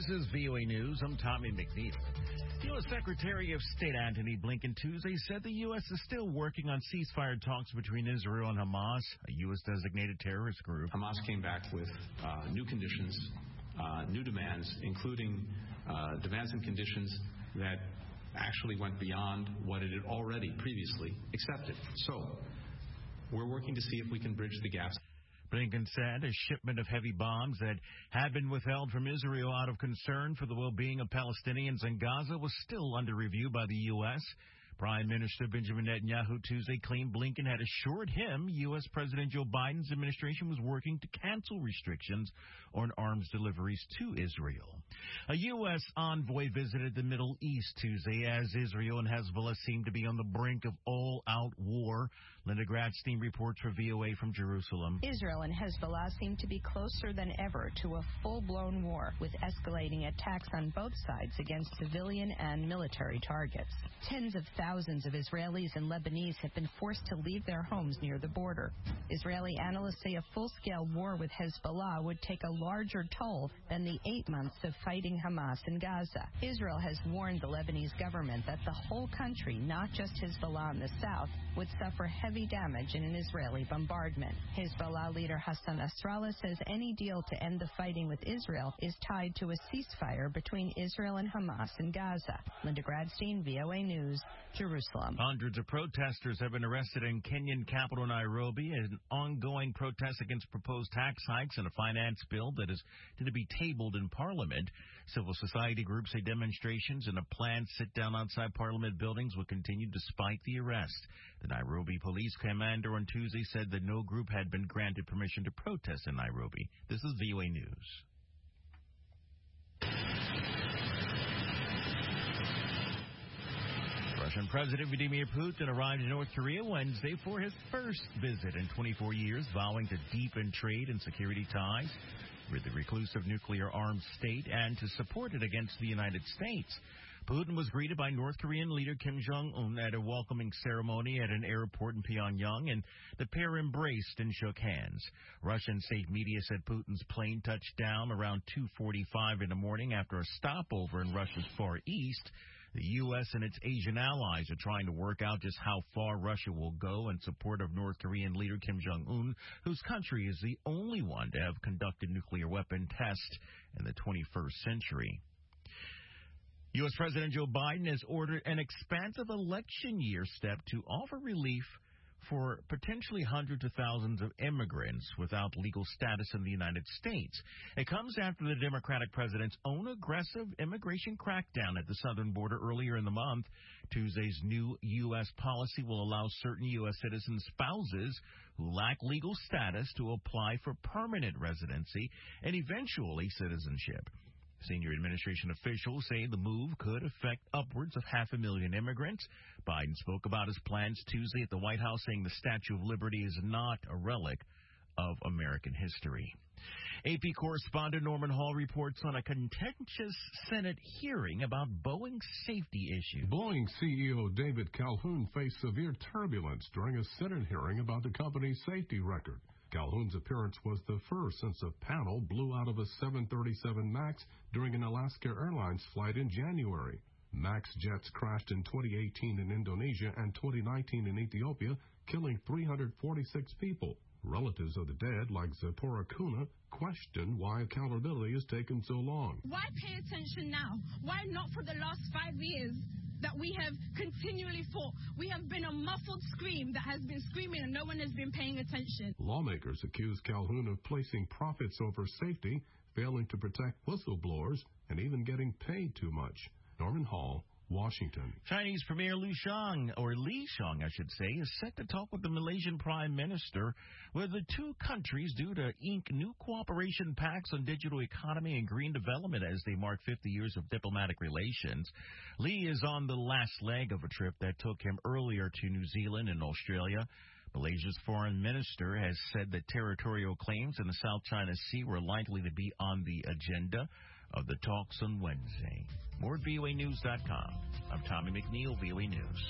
This is VOA News. I'm Tommy McNeil. U.S. Secretary of State Antony Blinken Tuesday said the U.S. is still working on ceasefire talks between Israel and Hamas, a U.S.-designated terrorist group. Hamas came back with new conditions, new demands, including demands and conditions that actually went beyond what it had already previously accepted. So we're working to see if we can bridge the gaps. Blinken said a shipment of heavy bombs that had been withheld from Israel out of concern for the well-being of Palestinians in Gaza was still under review by the U.S. Prime Minister Benjamin Netanyahu Tuesday claimed Blinken had assured him U.S. President Joe Biden's administration was working to cancel restrictions on arms deliveries to Israel. A U.S. envoy visited the Middle East Tuesday as Israel and Hezbollah seem to be on the brink of all-out war. Linda Gradstein reports for VOA from Jerusalem. Israel and Hezbollah seem to be closer than ever to a full-blown war, with escalating attacks on both sides against civilian and military targets. Tens of thousands of Israelis and Lebanese have been forced to leave their homes near the border. Israeli analysts say a full-scale war with Hezbollah would take a larger toll than the 8 months of fighting Hamas in Gaza. Israel has warned the Lebanese government that the whole country, not just Hezbollah in the south, would suffer heavy damage in an Israeli bombardment. Hezbollah leader Hassan Nasrallah says any deal to end the fighting with Israel is tied to a ceasefire between Israel and Hamas in Gaza. Linda Gradstein, VOA News, Jerusalem. Hundreds of protesters have been arrested in Kenyan capital Nairobi in an ongoing protest against proposed tax hikes and a finance bill that is to be tabled in Parliament. Civil society groups say demonstrations and a planned sit-down outside Parliament buildings will continue despite the arrest. The Nairobi police commander on Tuesday said that no group had been granted permission to protest in Nairobi. This is VOA News. Russian President Vladimir Putin arrived in North Korea Wednesday for his first visit in 24 years, vowing to deepen trade and security ties with the reclusive nuclear-armed state and to support it against the United States. Putin was greeted by North Korean leader Kim Jong-un at a welcoming ceremony at an airport in Pyongyang, and the pair embraced and shook hands. Russian state media said Putin's plane touched down around 2:45 in the morning after a stopover in Russia's Far East. The U.S. and its Asian allies are trying to work out just how far Russia will go in support of North Korean leader Kim Jong-un, whose country is the only one to have conducted nuclear weapon tests in the 21st century. U.S. President Joe Biden has ordered an expansive election year step to offer relief for potentially hundreds of thousands of immigrants without legal status in the United States. It comes after the Democratic president's own aggressive immigration crackdown at the southern border earlier in the month. Tuesday's new U.S. policy will allow certain U.S. citizen spouses who lack legal status to apply for permanent residency and eventually citizenship. Senior administration officials say the move could affect upwards of 500,000 immigrants. Biden spoke about his plans Tuesday at the White House, saying the Statue of Liberty is not a relic of American history. AP correspondent Norman Hall reports on a contentious Senate hearing about Boeing's safety issues. Boeing CEO David Calhoun faced severe turbulence during a Senate hearing about the company's safety record. Calhoun's appearance was the first since a panel blew out of a 737 MAX during an Alaska Airlines flight in January. MAX jets crashed in 2018 in Indonesia and 2019 in Ethiopia, killing 346 people. Relatives of the dead, like Zipporah Kuna, question why accountability has taken so long. Why pay attention now? Why not for the last 5 years that we have continually fought? We have been a muffled scream that has been screaming and no one has been paying attention. Lawmakers accuse Calhoun of placing profits over safety, failing to protect whistleblowers, and even getting paid too much. Norman Hall, Washington. Chinese Premier Li Qiang, I should say, is set to talk with the Malaysian Prime Minister, where the two countries due to ink new cooperation pacts on digital economy and green development as they mark 50 years of diplomatic relations. Li is on the last leg of a trip that took him earlier to New Zealand and Australia. Malaysia's foreign minister has said that territorial claims in the South China Sea were likely to be on the agenda of the talks on Wednesday. More at VOAnews.com. I'm Tommy McNeil, VOA News.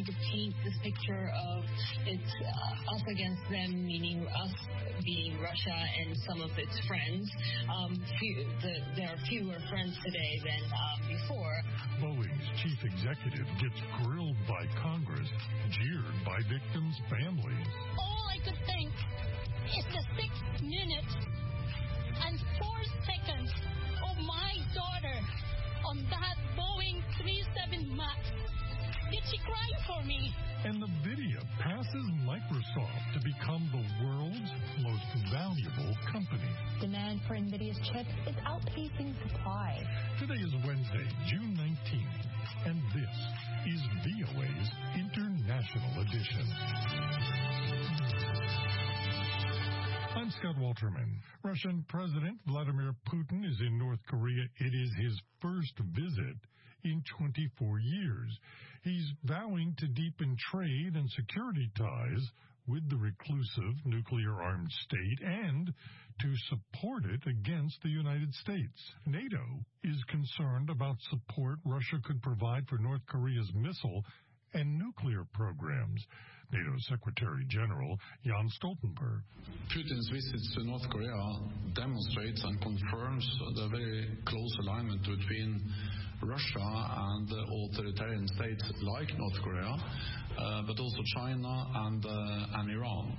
to paint this picture of it's us against them, meaning us being Russia and some of its friends. There are fewer friends today than before. Boeing's chief executive gets grilled by Congress, jeered by victims' families. All I could think is the 6 minutes and 4 seconds of my daughter on that Boeing 37 MAX. Did she cry for me? And NVIDIA passes Microsoft to become the world's most valuable company. Demand for NVIDIA's chips is outpacing supply. Today is Wednesday, June 19th, and this is VOA's International Edition. I'm Scott Walterman. Russian President Vladimir Putin is in North Korea. It is his first visit in 24 years. He's vowing to deepen trade and security ties with the reclusive nuclear-armed state and to support it against the United States. NATO is concerned about support Russia could provide for North Korea's missile and nuclear programs. NATO Secretary General Jens Stoltenberg. Putin's visit to North Korea demonstrates and confirms the very close alignment between Russia and authoritarian states like North Korea, but also China and Iran.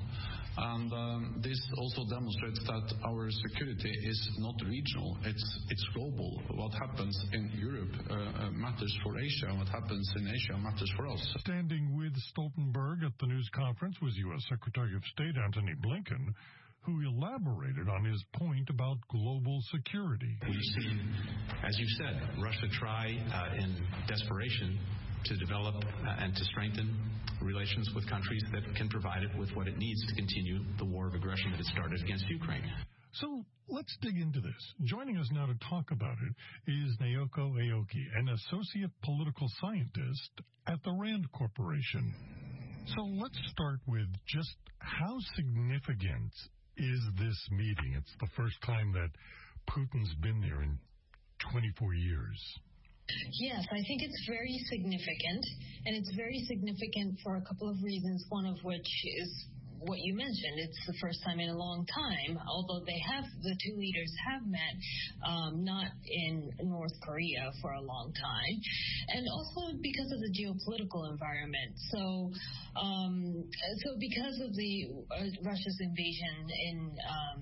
And this also demonstrates that our security is not regional, it's global. What happens in Europe matters for Asia, and what happens in Asia matters for us. Standing with Stoltenberg at the news conference was U.S. Secretary of State Antony Blinken, who elaborated on his point about global security. We've seen, as you said, Russia try in desperation to develop and to strengthen relations with countries that can provide it with what it needs to continue the war of aggression that it started against Ukraine. So let's dig into this. Joining us now to talk about it is Naoko Aoki, an associate political scientist at the RAND Corporation. So let's start with just how significant is this meeting? It's the first time that Putin's been there in 24 years. Yes, I think it's very significant, and it's very significant for a couple of reasons, one of which is what you mentioned. It's the first time in a long time, although the two leaders have met, not in North Korea for a long time, and also because of the geopolitical environment. So because of the Russia's invasion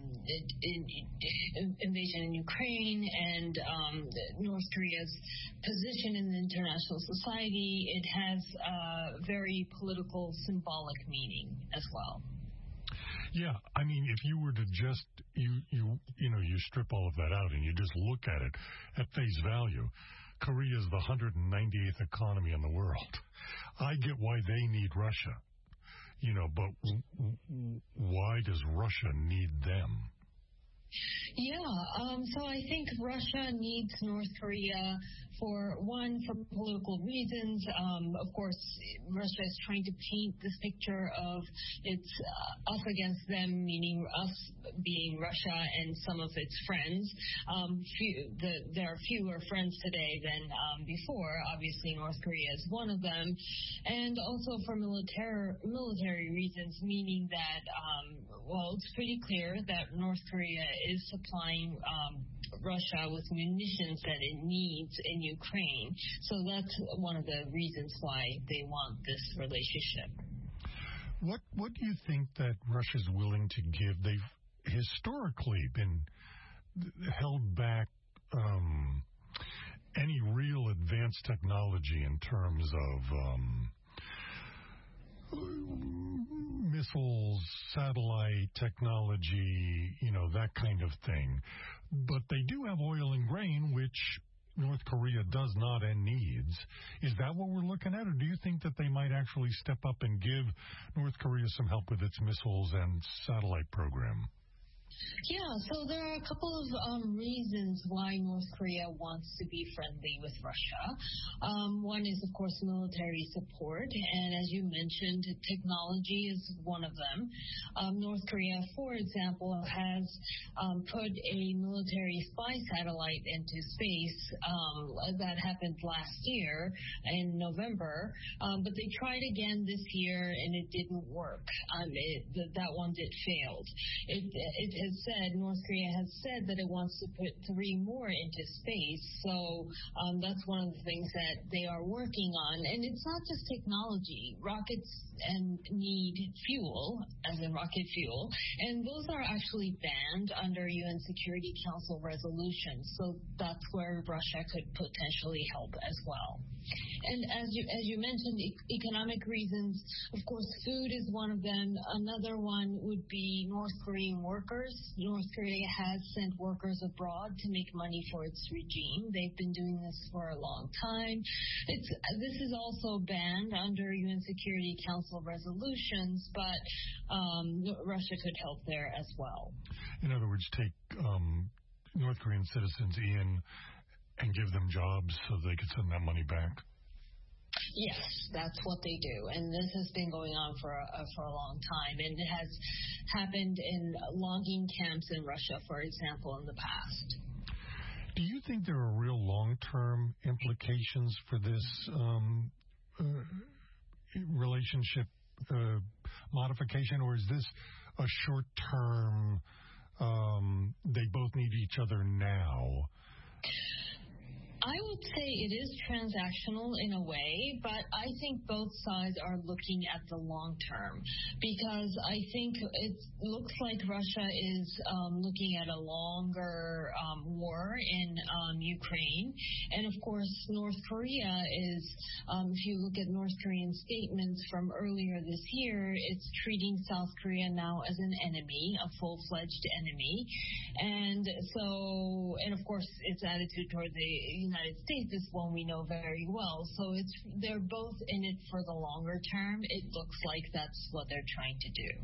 in Ukraine and North Korea's position in the international society, it has a very political, symbolic meaning as well. Yeah, I mean, if you were to just you strip all of that out and you just look at it at face value, Korea is the 198th economy in the world. I get why they need Russia, but why does Russia need them? Yeah, so I think Russia needs North Korea for political reasons. Of course, Russia is trying to paint this picture of it's us against them, meaning us being Russia and some of its friends. There are fewer friends today than before. Obviously, North Korea is one of them. And also for military reasons, meaning that, it's pretty clear that North Korea is supplying Russia with munitions that it needs in Ukraine. So that's one of the reasons why they want this relationship. What do you think that Russia's willing to give? They've historically been held back any real advanced technology in terms of missiles, satellite technology, that kind of thing. But they do have oil and grain, which North Korea does not and needs. Is that what we're looking at, or do you think that they might actually step up and give North Korea some help with its missiles and satellite program? Yeah, so there are a couple of reasons why North Korea wants to be friendly with Russia. One is, of course, military support, and as you mentioned, technology is one of them. North Korea, for example, has put a military spy satellite into space. That happened last year in November, but they tried again this year, and it didn't work. That one failed. It has said, North Korea has said that it wants to put 3 more into space, so that's one of the things that they are working on. And it's not just technology. Rockets need fuel, as in rocket fuel, and those are actually banned under UN Security Council resolutions, so that's where Russia could potentially help as well. And as you mentioned, economic reasons, of course, food is one of them. Another one would be North Korean workers. North Korea has sent workers abroad to make money for its regime. They've been doing this for a long time. This is also banned under UN Security Council resolutions, but Russia could help there as well. In other words, take North Korean citizens in and give them jobs so they could send that money back? Yes, that's what they do, and this has been going on for a long time, and it has happened in logging camps in Russia, for example, in the past. Do you think there are real long-term implications for this relationship modification, or is this a short-term, they both need each other now? I would say it is transactional in a way, but I think both sides are looking at the long term, because I think it looks like Russia is looking at a longer war in Ukraine. And of course, North Korea is, if you look at North Korean statements from earlier this year, it's treating South Korea now as an enemy, a full-fledged enemy. And of course, its attitude toward the United States is one we know very well. So they're both in it for the longer term. It looks like that's what they're trying to do.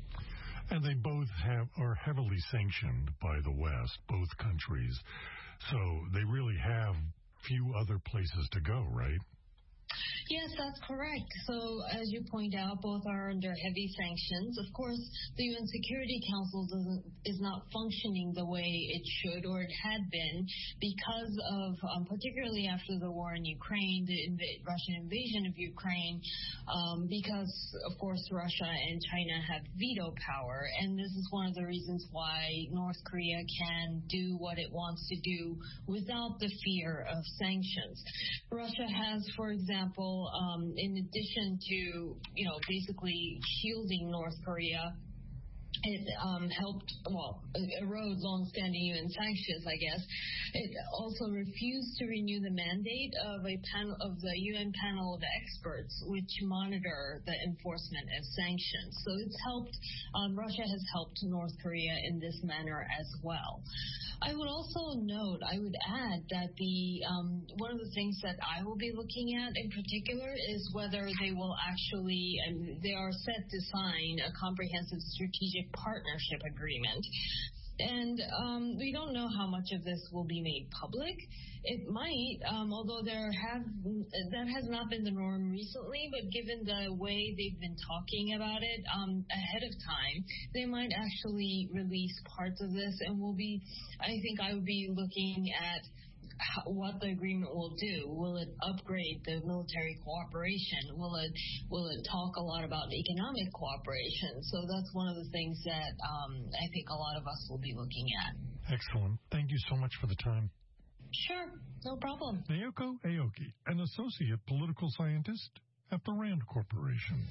And they both are heavily sanctioned by the West, both countries. So they really have few other places to go, right? Yes, that's correct. So, as you point out, both are under heavy sanctions. Of course, the UN Security Council is not functioning the way it should or it had been because of, particularly after the war in Ukraine, the Russian invasion of Ukraine, because, of course, Russia and China have veto power. And this is one of the reasons why North Korea can do what it wants to do without the fear of sanctions. Russia has, for example, in addition to, basically shielding North Korea, it helped, erode long-standing UN sanctions, I guess. It also refused to renew the mandate of the UN panel of experts, which monitor the enforcement of sanctions. So it's helped, Russia has helped North Korea in this manner as well. I would also note, I would add that one of the things that I will be looking at in particular is whether they will actually, they are set to sign a comprehensive strategic partnership agreement. And we don't know how much of this will be made public. It might, although that has not been the norm recently, but given the way they've been talking about it ahead of time, they might actually release parts of this, and I think I would be looking at what the agreement will do. Will it upgrade the military cooperation? Will it talk a lot about economic cooperation? So that's one of the things that I think a lot of us will be looking at. Excellent. Thank you so much for the time. Sure, no problem. Naoko Aoki, an associate political scientist at the RAND Corporation.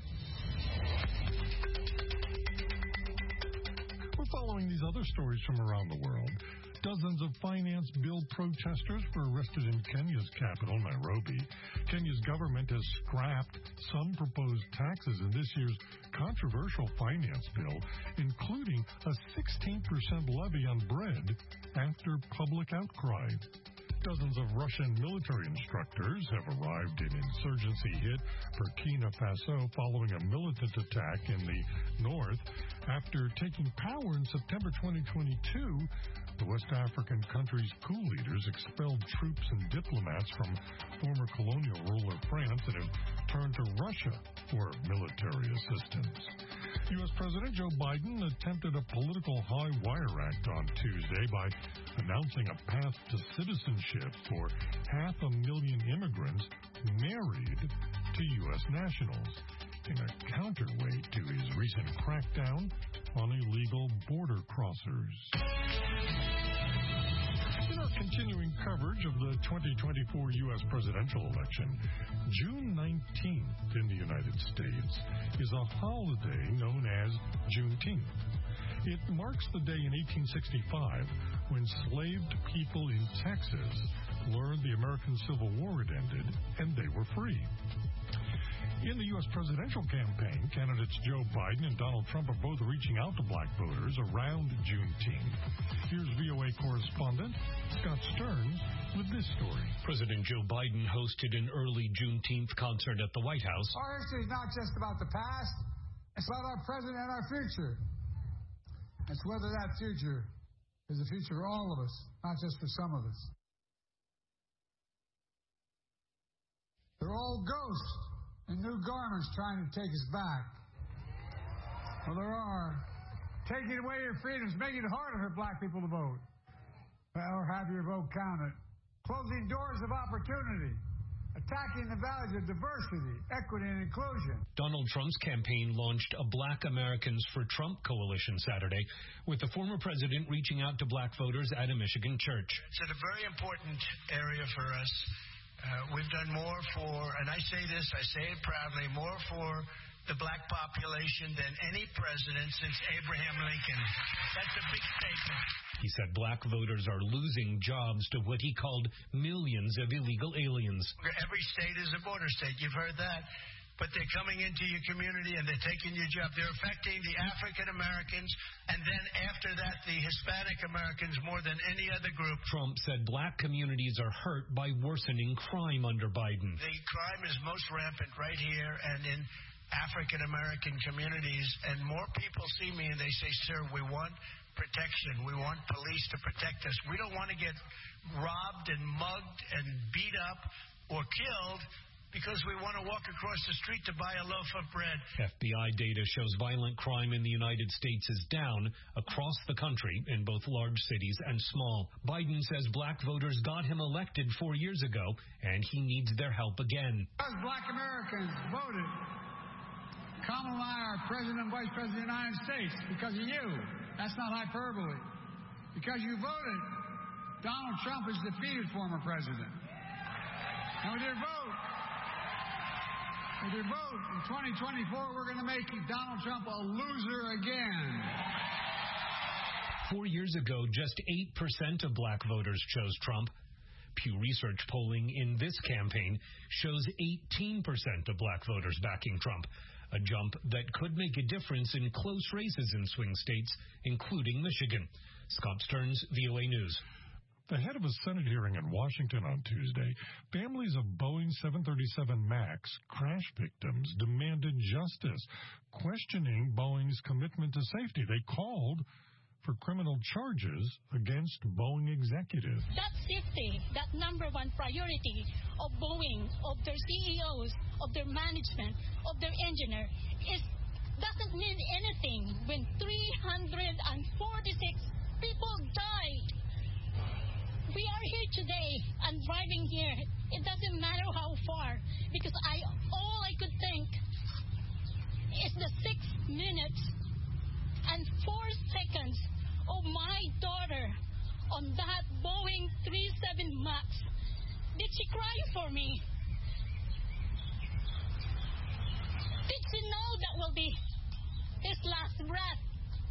We're following these other stories from around the world. Dozens of finance bill protesters were arrested in Kenya's capital, Nairobi. Kenya's government has scrapped some proposed taxes in this year's controversial finance bill, including a 16% levy on bread after public outcry. Dozens of Russian military instructors have arrived in insurgency-hit Burkina Faso following a militant attack in the north. After taking power in September 2022, the West African country's coup leaders expelled troops and diplomats from former colonial ruler France and have turned to Russia for military assistance. U.S. President Joe Biden attempted a political high-wire act on Tuesday by announcing a path to citizenship for 500,000 immigrants married to U.S. nationals in a counterweight to his recent crackdown on illegal border crossers. In our continuing coverage of the 2024 U.S. presidential election, June 19th in the United States is a holiday known as Juneteenth. It marks the day in 1865 when enslaved people in Texas learned the American Civil War had ended and they were free. In the U.S. presidential campaign, candidates Joe Biden and Donald Trump are both reaching out to black voters around Juneteenth. Here's VOA correspondent Scott Stearns with this story. President Joe Biden hosted an early Juneteenth concert at the White House. Our history is not just about the past, it's about our present and our future. It's whether that future is the future for all of us, not just for some of us. They're all ghosts in new garments trying to take us back. Well, there are. Taking away your freedoms, making it harder for black people to vote. Or have your vote counted. Closing doors of opportunity. Attacking the values of diversity, equity, and inclusion. Donald Trump's campaign launched a Black Americans for Trump coalition Saturday, with the former president reaching out to black voters at a Michigan church. It's a very important area for us. We've done more for, and I say this, I say it proudly, more for the black population than any president since Abraham Lincoln. That's a big statement. He said black voters are losing jobs to what he called millions of illegal aliens. Every state is a border state. You've heard that. But they're coming into your community and they're taking your job. They're affecting the African Americans and then after that the Hispanic Americans more than any other group. Trump said black communities are hurt by worsening crime under Biden. The crime is most rampant right here and in African American communities, and more people see me and they say, sir, we want protection. We want police to protect us. We don't want to get robbed and mugged and beat up or killed because we want to walk across the street to buy a loaf of bread. FBI data shows violent crime in the United States is down across the country in both large cities and small. Biden says black voters got him elected 4 years ago, and he needs their help again. Because black Americans voted Kamala and I are President and Vice President of the United States because of you. That's not hyperbole. Because you voted, Donald Trump is defeated former president. And with your vote, in 2024, we're going to make Donald Trump a loser again. 4 years ago, just 8% of black voters chose Trump. Pew Research polling in this campaign shows 18% of black voters backing Trump, a jump that could make a difference in close races in swing states, including Michigan. Scott Stearns, VOA News. Ahead of a Senate hearing in Washington on Tuesday, families of Boeing 737 MAX crash victims demanded justice, questioning Boeing's commitment to safety. They called for criminal charges against Boeing executives. That safety, that number one priority of Boeing, of their CEOs, of their management, of their engineer, doesn't mean anything when 346 people died. We are here today and driving here. It doesn't matter how far, because all I could think is the 6 minutes and 4 seconds of my daughter on that Boeing 37 MAX. Did she cry for me? Did she know that will be his last breath?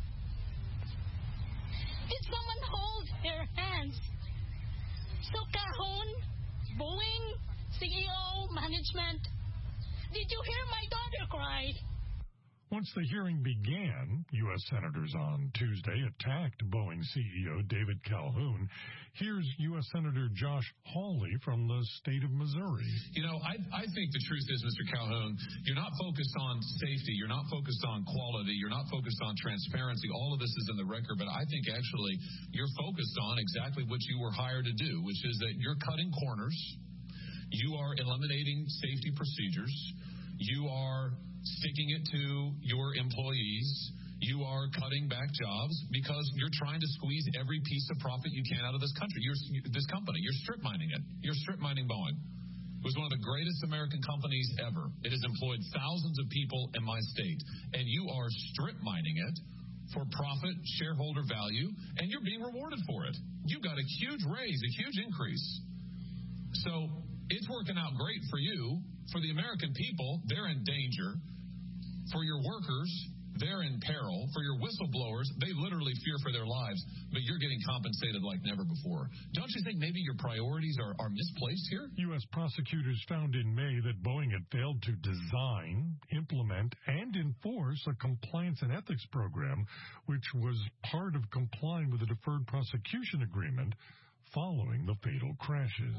Did someone hold her hands? So Cajon, Boeing, CEO, management, did you hear my daughter cry? Once the hearing began, U.S. senators on Tuesday attacked Boeing CEO David Calhoun. Here's U.S. Senator Josh Hawley from the state of Missouri. You know, I think the truth is, Mr. Calhoun, you're not focused on safety. You're not focused on quality. You're not focused on transparency. All of this is in the record, but I think actually you're focused on exactly what you were hired to do, which is that you're cutting corners. You are eliminating safety procedures. You are sticking it to your employees. You are cutting back jobs because you're trying to squeeze every piece of profit you can out of this country. This company. You're strip mining it. You're strip mining Boeing. It was one of the greatest American companies ever. It has employed thousands of people in my state. And you are strip mining it for profit, shareholder value, and you're being rewarded for it. You got a huge raise, a huge increase. So it's working out great for you. For the American people, they're in danger. For your workers, they're in peril. For your whistleblowers, they literally fear for their lives, but you're getting compensated like never before. Don't you think maybe your priorities are misplaced here? U.S. prosecutors found in May that Boeing had failed to design, implement, and enforce a compliance and ethics program, which was part of complying with the Deferred Prosecution Agreement following the fatal crashes.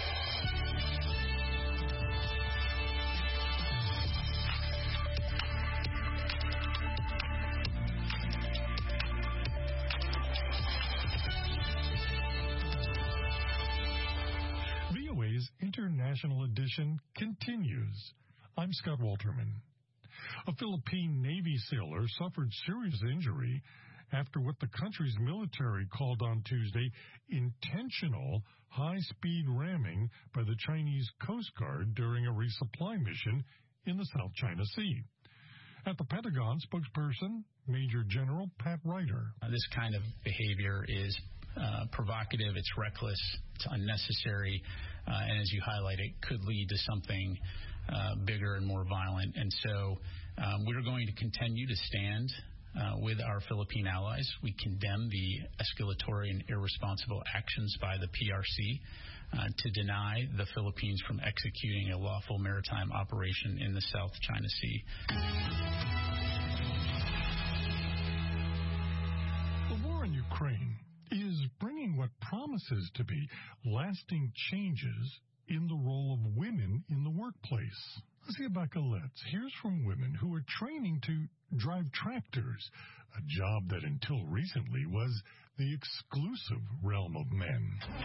International edition continues. I'm Scott Walterman. A Philippine Navy sailor suffered serious injury after what the country's military called on Tuesday intentional high-speed ramming by the Chinese Coast Guard during a resupply mission in the South China Sea. At the Pentagon, spokesperson Major General Pat Ryder. This kind of behavior is provocative, it's reckless, it's unnecessary, and as you highlight, it could lead to something bigger and more violent. And so we're going to continue to stand with our Philippine allies. We condemn the escalatory and irresponsible actions by the PRC to deny the Philippines from executing a lawful maritime operation in the South China Sea. The war in Ukraine is bringing what promises to be lasting changes in the role of women in the workplace. Lucia Bacaletz hears from women who are training to drive tractors, a job that until recently was the exclusive realm of men.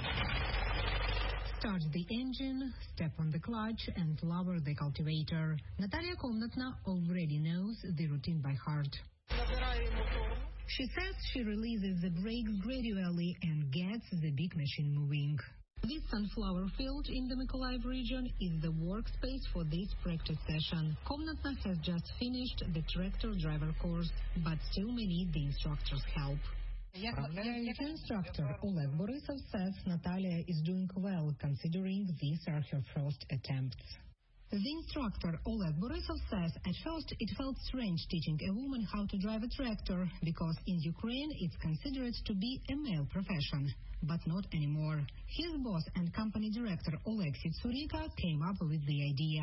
Start the engine, step on the clutch, and lower the cultivator. Natalia Komnatna already knows the routine by heart. She says she releases the brakes gradually and gets the big machine moving. This sunflower field in the Mykolaiv region is the workspace for this practice session. Komnatna has just finished the tractor driver course, but still may need the instructor's help. Her instructor, Oleg Borisov, says Natalia is doing well, considering these are her first attempts. The instructor, Oleg Borisov, says at first it felt strange teaching a woman how to drive a tractor because in Ukraine it's considered to be a male profession, but not anymore. His boss and company director Oleksiy Tsurika came up with the idea.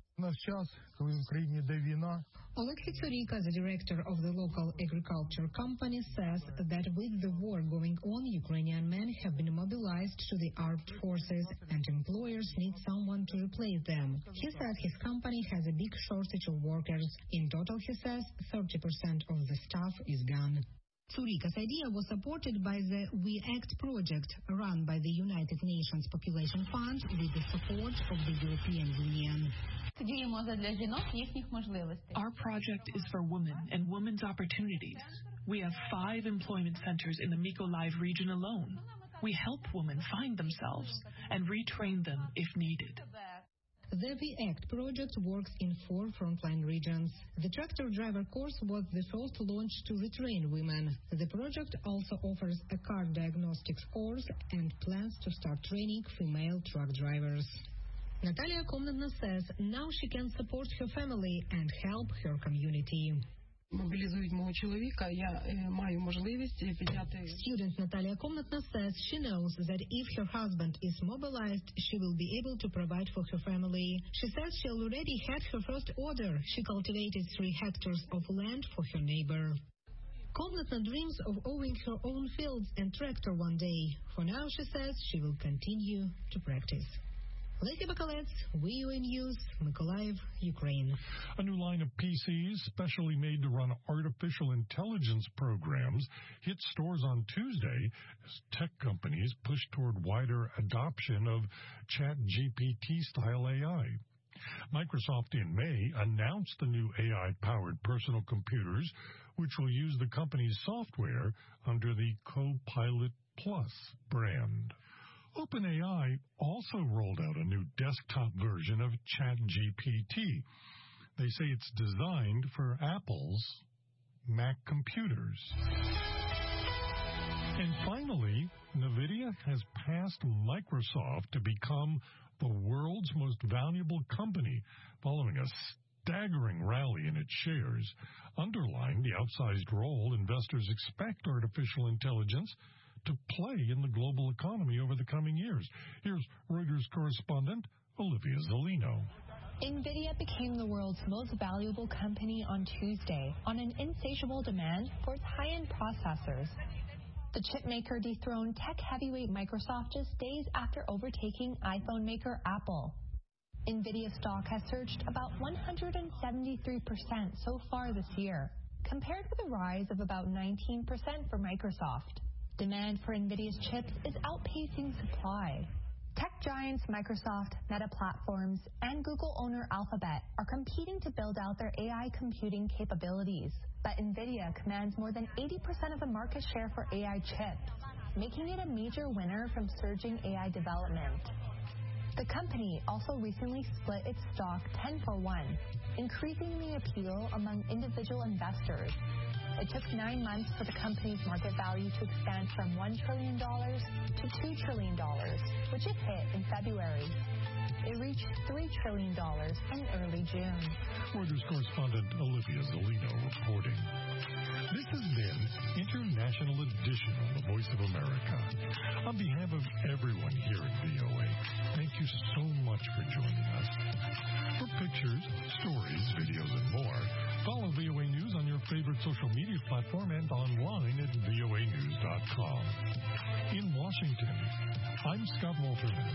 Oleksiy Tsurika, the director of the local agriculture company, says that with the war going on, Ukrainian men have been mobilized to the armed forces and employers need someone to replace them. He says his company has a big shortage of workers. In total, he says, 30% of the staff is gone. Tsurika's idea was supported by the We Act project run by the United Nations Population Fund with the support of the European Union. Our project is for women and women's opportunities. We have 5 employment centers in the Mykolaiv region alone. We help women find themselves and retrain them if needed. The We Act project works in 4 frontline regions. The tractor driver course was the first launch to retrain women. The project also offers a car diagnostics course and plans to start training female truck drivers. Natalia Komnatna says now she can support her family and help her community. Student Natalia Komnatna says she knows that if her husband is mobilized, she will be able to provide for her family. She says she already had her first order. She cultivated 3 hectares of land for her neighbor. Komnatna dreams of owning her own fields and tractor one day. For now, she says she will continue to practice. Lady Bakalets, VOA News, Mykolaiv, Ukraine. A new line of PCs specially made to run artificial intelligence programs hit stores on Tuesday as tech companies push toward wider adoption of ChatGPT-style AI. Microsoft in May announced the new AI-powered personal computers, which will use the company's software under the Copilot Plus brand. OpenAI also rolled out a new desktop version of ChatGPT. They say it's designed for Apple's Mac computers. And finally, NVIDIA has passed Microsoft to become the world's most valuable company, following a staggering rally in its shares, underlying the outsized role investors expect artificial intelligence to play in the global economy over the coming years. Here's Reuters correspondent Olivia Zolino. NVIDIA became the world's most valuable company on Tuesday on an insatiable demand for its high-end processors. The chipmaker dethroned tech heavyweight Microsoft just days after overtaking iPhone maker Apple. NVIDIA stock has surged about 173% so far this year, compared with a rise of about 19% for Microsoft. Demand for NVIDIA's chips is outpacing supply. Tech giants Microsoft, Meta Platforms, and Google owner Alphabet are competing to build out their AI computing capabilities. But NVIDIA commands more than 80% of the market share for AI chips, making it a major winner from surging AI development. The company also recently split its stock 10-for-1, increasing the appeal among individual investors. It took 9 months for the company's market value to expand from $1 trillion to $2 trillion, which it hit in February. It reached $3 trillion in early June. Reuters correspondent Olivia Zolino reporting. This has been International Edition on the Voice of America. On behalf of everyone here at VOA, thank you so much for joining us. For pictures, stories, videos, and more, follow VOA News on your favorite social media platform and online at voanews.com. In Washington, I'm Scott Walterman.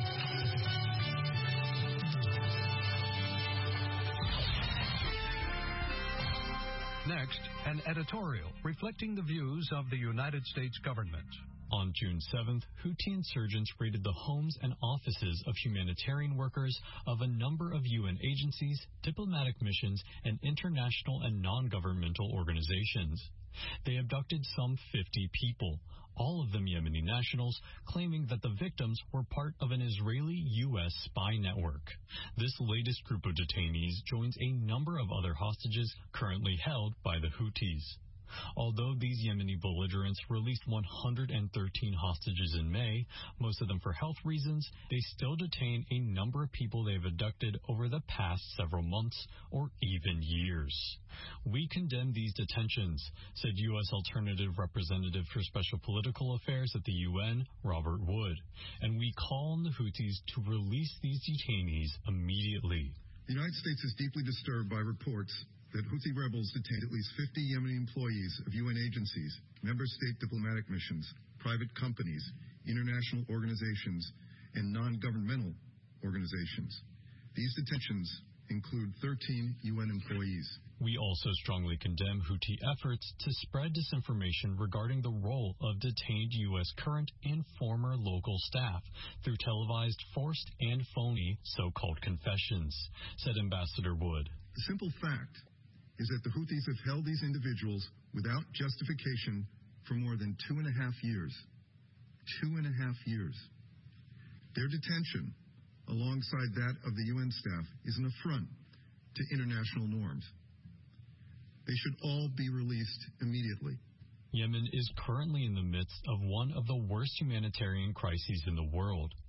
Next, an editorial reflecting the views of the United States government. On June 7th, Houthi insurgents raided the homes and offices of humanitarian workers of a number of UN agencies, diplomatic missions, and international and non-governmental organizations. They abducted some 50 people, all of them Yemeni nationals, claiming that the victims were part of an Israeli-U.S. spy network. This latest group of detainees joins a number of other hostages currently held by the Houthis. Although these Yemeni belligerents released 113 hostages in May, most of them for health reasons, they still detain a number of people they've abducted over the past several months or even years. We condemn these detentions, said U.S. Alternative Representative for Special Political Affairs at the UN, Robert Wood, and we call on the Houthis to release these detainees immediately. The United States is deeply disturbed by reports that Houthi rebels detained at least 50 Yemeni employees of UN agencies, member state diplomatic missions, private companies, international organizations, and non-governmental organizations. These detentions include 13 UN employees. We also strongly condemn Houthi efforts to spread disinformation regarding the role of detained U.S. current and former local staff through televised, forced, and phony so-called confessions, said Ambassador Wood. The simple fact is that the Houthis have held these individuals without justification for more than 2.5 years. 2.5 years. Their detention, alongside that of the UN staff, is an affront to international norms. They should all be released immediately. Yemen is currently in the midst of one of the worst humanitarian crises in the world.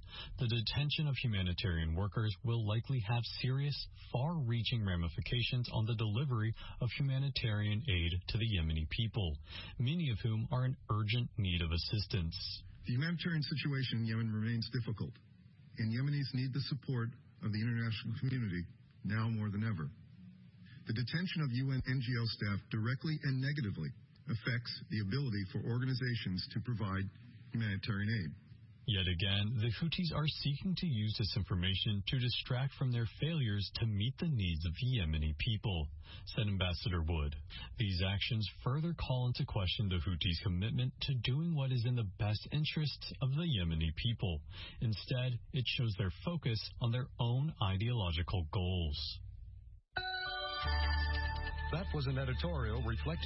The detention of humanitarian workers will likely have serious, far-reaching ramifications on the delivery of humanitarian aid to the Yemeni people, many of whom are in urgent need of assistance. The humanitarian situation in Yemen remains difficult, and Yemenis need the support of the international community now more than ever. The detention of UN NGO staff directly and negatively affects the ability for organizations to provide humanitarian aid. Yet again, the Houthis are seeking to use this information to distract from their failures to meet the needs of the Yemeni people, said Ambassador Wood. These actions further call into question the Houthis' commitment to doing what is in the best interests of the Yemeni people. Instead, it shows their focus on their own ideological goals. That was an editorial reflecting